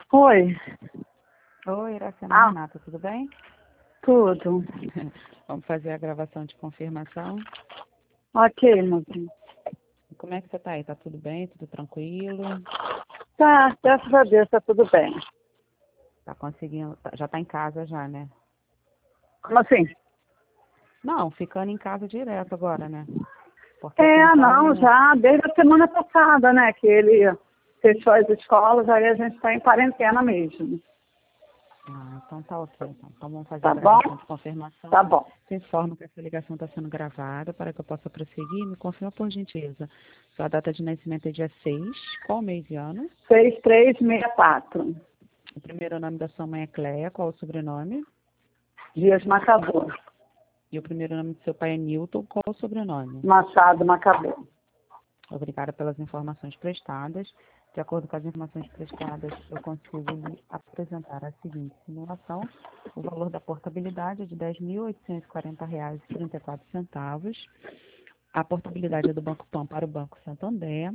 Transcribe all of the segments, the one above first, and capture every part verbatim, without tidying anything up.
Oi. Oi, Iracema Ah, Renata, tudo bem? tudo. Vamos fazer a gravação de confirmação. Ok, meu bem. Como é que você tá aí? Tá tudo bem? Tudo tranquilo? Tá, graças a Deus, tá tudo bem. Tá conseguindo? tá- Já tá em casa já, né? Como assim? Não, ficando em casa direto agora, né? Porque até É, não, então... já desde a semana passada, né, que ele fechou as escolas, aí a gente está em quarentena mesmo. Ah, então tá ok. Então, então vamos fazer a Tá bom? gravação de confirmação. Tá bom. Te informo que essa ligação está sendo gravada para que eu possa prosseguir. Me confirma, por gentileza. Sua data de nascimento é dia seis. Qual mês e ano? seis três seis quatro. O primeiro nome da sua mãe é Cleia. Qual o sobrenome? Dias Macabou. E o primeiro nome do seu pai é Newton. Qual o sobrenome? Machado Macabou. Obrigada pelas informações prestadas. De acordo com as informações prestadas, eu consigo lhe apresentar a seguinte simulação. O valor da portabilidade é de dez mil oitocentos e quarenta reais e trinta e quatro centavos. A portabilidade é do Banco Pan para o Banco Santander.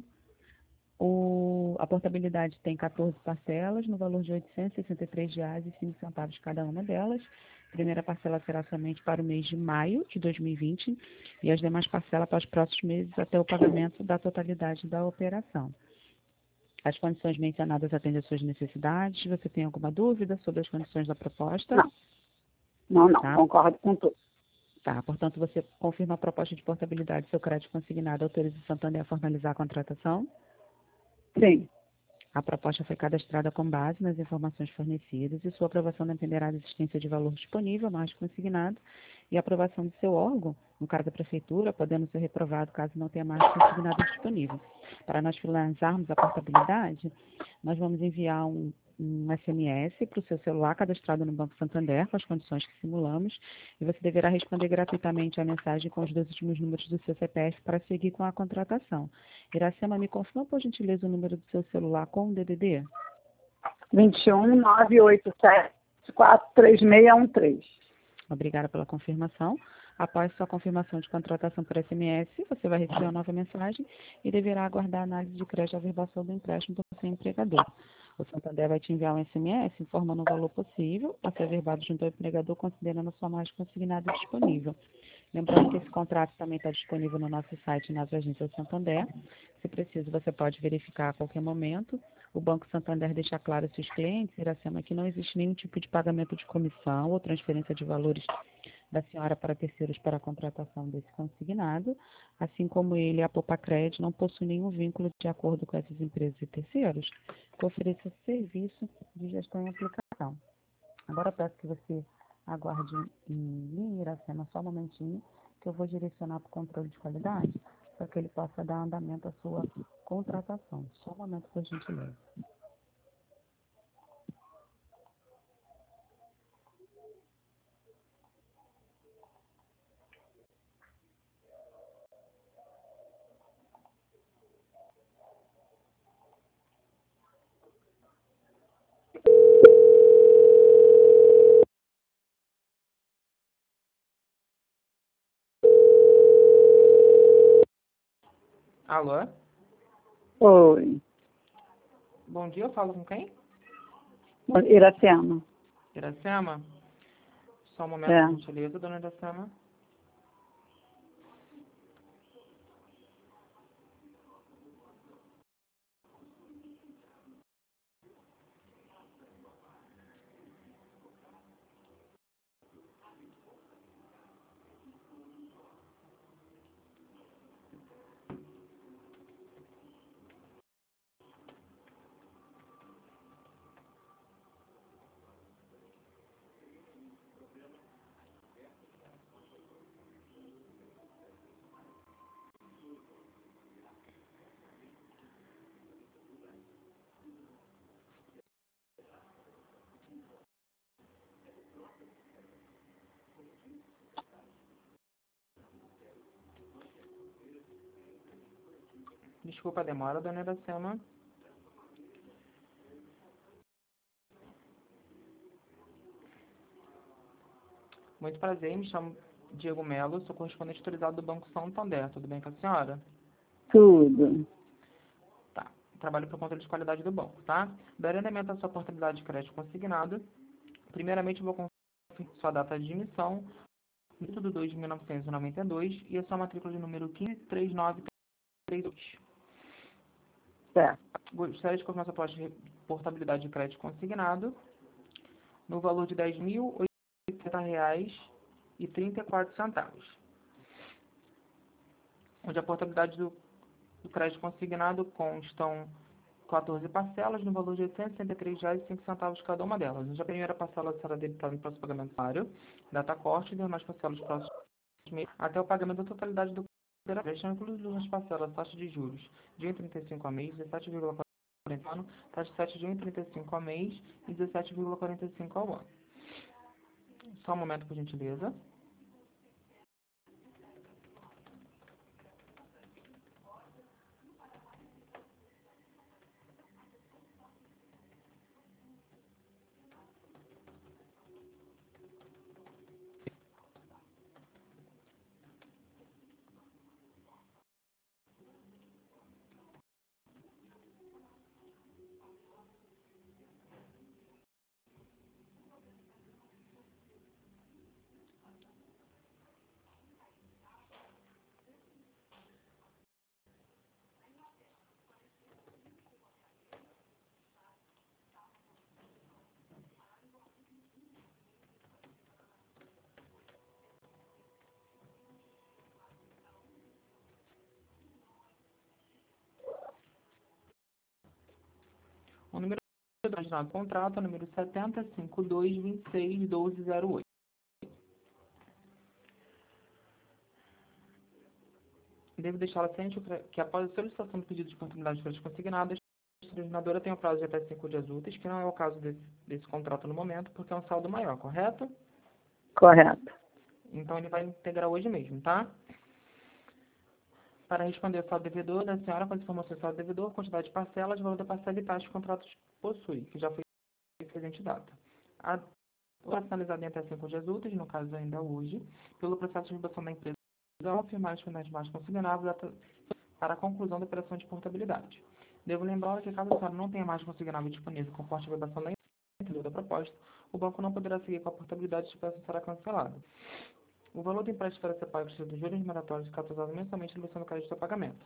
O, a portabilidade tem quatorze parcelas, no valor de oitocentos e sessenta e três reais e cinco centavos cada uma delas. A primeira parcela será somente para o mês de maio de dois mil e vinte e as demais parcelas para os próximos meses até o pagamento da totalidade da operação. As condições mencionadas atendem às suas necessidades. Você tem alguma dúvida sobre as condições da proposta? Não, não, não, Tá? concordo com tudo. Tá. Portanto, você confirma a proposta de portabilidade do seu crédito consignado, autoriza o Santander a formalizar a contratação? Sim, A proposta foi cadastrada com base nas informações fornecidas e sua aprovação dependerá da existência de valor disponível, mais consignado, e a aprovação do seu órgão, no caso da Prefeitura, podendo ser reprovado caso não tenha mais consignado disponível. Para nós finalizarmos a portabilidade, nós vamos enviar um, um S M S para o seu celular cadastrado no Banco Santander, com as condições que simulamos, e você deverá responder gratuitamente a mensagem com os dois últimos números do seu C P F para seguir com a contratação. Iracema, me confirma, por gentileza, o número do seu celular com o D D D? vinte e um, nove oito sete, quatro três seis um três. Obrigada pela confirmação. Após sua confirmação de contratação por S M S, você vai receber uma nova mensagem e deverá aguardar a análise de crédito e averbação do empréstimo do seu empregador. O Santander vai te enviar um S M S informando o valor possível a ser averbado junto ao empregador, considerando a sua margem consignada disponível. Lembrando que esse contrato também está disponível no nosso site e nas agências do Santander. Se preciso, você pode verificar a qualquer momento. O Banco Santander deixa claro aos seus clientes, Iracema, que não existe nenhum tipo de pagamento de comissão ou transferência de valores da senhora para terceiros para a contratação desse consignado, assim como ele, a Popacred, não possui nenhum vínculo de acordo com essas empresas e terceiros que ofereçam serviço de gestão e aplicação. Agora eu peço que você aguarde em linha, Iracema, só um momentinho, que eu vou direcionar para o controle de qualidade, para que ele possa dar andamento à sua contratação. Só um momento, por gentileza. Alô? Oi, Bom dia, eu falo com quem? Iracema. Iracema? Só um momento, É. por gentileza, dona Iracema. Desculpa a demora, dona Iracema. Muito prazer, me chamo Diego Melo, sou correspondente autorizado do Banco Santander. Tudo bem com a senhora? Tudo. Tá. trabalho por controle de qualidade do banco, tá? Darei andamento à sua portabilidade de crédito consignado. Primeiramente, eu vou confirmar sua data de emissão, oito de dois de mil novecentos e noventa e dois, e a sua matrícula de número quinze três nove três dois. Certo. Gostaria de confirmar sua portabilidade de crédito consignado no valor de dez mil oitocentos e oitenta reais e trinta e quatro centavos, onde a portabilidade do, do crédito consignado constam quatorze parcelas no valor de oitocentos e sessenta e três reais e cinco centavos cada uma delas, onde a primeira parcela será debitada no próximo pagamento diário, data corte e demais parcelas próximos meses, até o pagamento da totalidade do crédito, incluindo as parcelas, taxa de juros de um vírgula trinta e cinco a mês, dezessete vírgula quarenta ano, taxa de sete de um vírgula trinta e cinco a mês e dezessete vírgula quarenta e cinco ao ano. Só um momento, por gentileza. O número do contrato é o número setenta, cinquenta e dois, vinte e seis, doze, zero oito. Devo deixá-la ciente que, após a solicitação do pedido de portabilidade de crédito consignado, a examinadora tem um prazo de até cinco dias úteis, que não é o caso desse, desse contrato no momento, porque é um saldo maior, correto? Correto. Então, ele vai integrar hoje mesmo, tá? Para responder ao saldo devedor da senhora, com as informações do saldo devedor, quantidade de parcelas, valor da parcela e taxa que o contrato possui, que já foi presente data. A personalizada em até cinco dias úteis, no caso ainda hoje, pelo processo de redação da empresa, ao afirmar as finais mais consignáveis para a conclusão da operação de portabilidade. Devo lembrar que, caso a senhora não tenha mais consignável disponível com forte vedação da empresa da proposta, o banco não poderá seguir com a portabilidade de peça será cancelada. O valor do empréstimo para ser pago dos juros remuneratórios capitalizados mensalmente na do crédito a pagamento.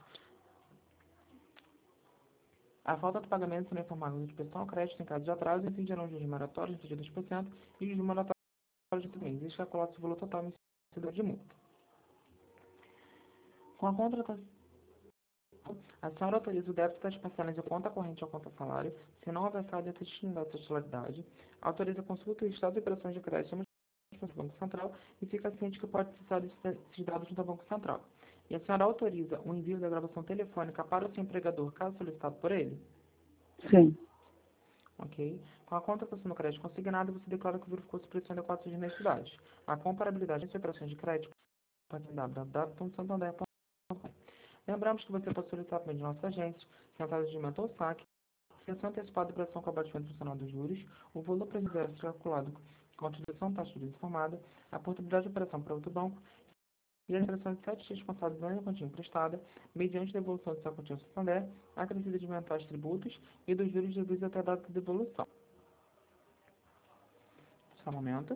A falta do pagamento será informada de inspeção ao crédito em caso de atraso e incidirão os juros remuneratórios de dois por cento e os juros remuneratórios de três meses, e calculado o valor total vencedor de multa. Com a contratação, a senhora autoriza o débito das parcelas de conta corrente ao conta salário, se não houver saldo entre destinado à titularidade, autoriza a consulta e estado de operações de crédito do Banco Central e fica ciente que pode acessar esses dados no Banco Central. E a senhora autoriza o envio da gravação telefônica para o seu empregador, caso solicitado por ele? Sim. Ok. Com a contratação do crédito consignado, você declara que verificou se preço adequado às necessidades. A comparabilidade de operações de crédito pode em w w w ponto santander ponto com. Lembramos que você pode solicitar também de nossas agências, centrais de aumento ou saque, extensão antecipada de operação com abatimento funcional dos juros, o valor precisado ser calculado com a utilização da taxa de juros informada, a portabilidade de operação para outro banco e a expressão de sete dias contados na quantia emprestada, mediante devolução de sua quantia ao Santander, acrescida de eventuais tributos e dos juros devidos até a data de devolução. Só um momento.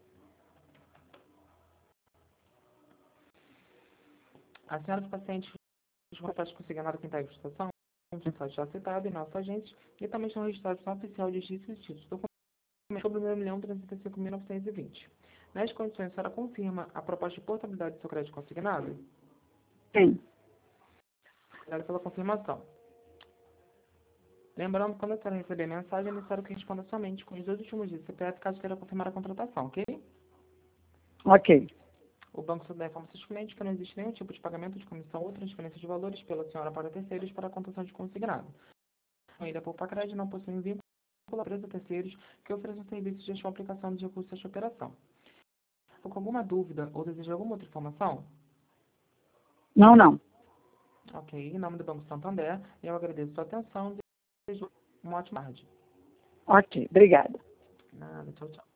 A senhora dos pacientes com a taxa consignada que integra a prestação, mensagem já citada em nossa agência e também estão registrados no oficial de registro de títulos do sobre o um milhão trezentos e cinco mil novecentos e vinte. Nas condições, a senhora confirma a proposta de portabilidade do seu crédito consignado? Sim. Obrigada pela confirmação. Lembrando que quando a senhora receber a mensagem, é necessário que responda somente com os dois últimos dias do C P F, caso queira confirmar a contratação, ok? Ok. O Banco Santander informa seus clientes que não existe nenhum tipo de pagamento de comissão ou transferência de valores pela senhora para terceiros para a contação de consignado. A Ilha Poupa Crédito não possui vínculo a empresa terceiros que ofereçam serviços de gestão e aplicação de recursos desta operação. Ficou com alguma dúvida ou deseja alguma outra informação? Não, não. Ok. Em nome do Banco Santander, eu agradeço a sua atenção e desejo uma ótima tarde. Ok. Obrigada. Nada. Tchau, tchau.